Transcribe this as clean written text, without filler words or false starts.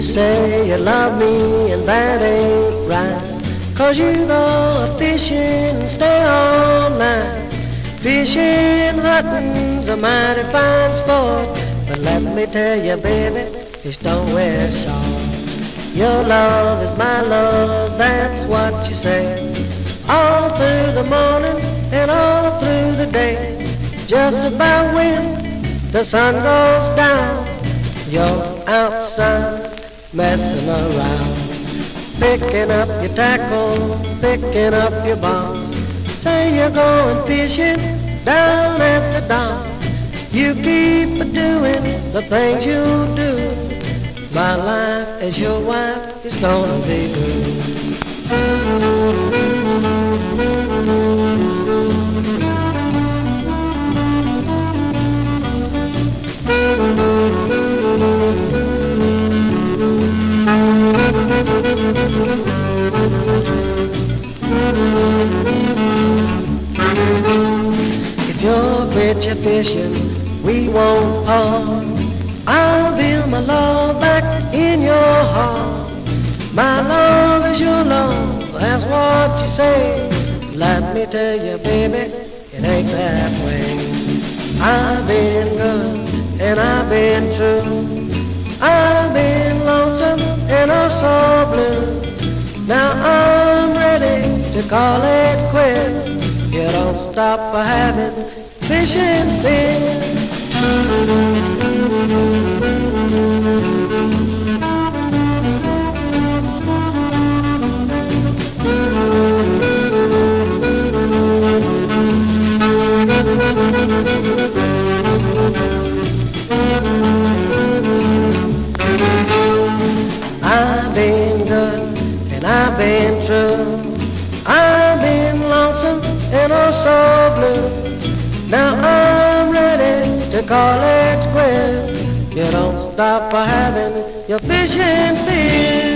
say you love me and that ain't right, 'cause you go fishing and stay all night. Fishing, hunting's a mighty fine sport, but let me tell you, baby, fish don't wear short. Your love is my love, that's what you say, all through the morning and all through the day. Just about when the sun goes down, you're outside messing around, picking up your tackle, picking up your bomb. Say you're going fishing down at the dock. You keep doing the things you do. My life as your wife is gonna be good. If you're rich at fishing, we won't part. I'll build my love back in your heart. My love is your love, that's what you say. Let me tell you, baby, it ain't that way. I've been good and I've been true. I've been lonesome and also blue. Now I'm ready to call it quits. You don't stop for having fishing fins. I've been good and I've been true. I've been lonesome and also blue. Now I'm ready to call it quits. You don't stop for having your fishing fish.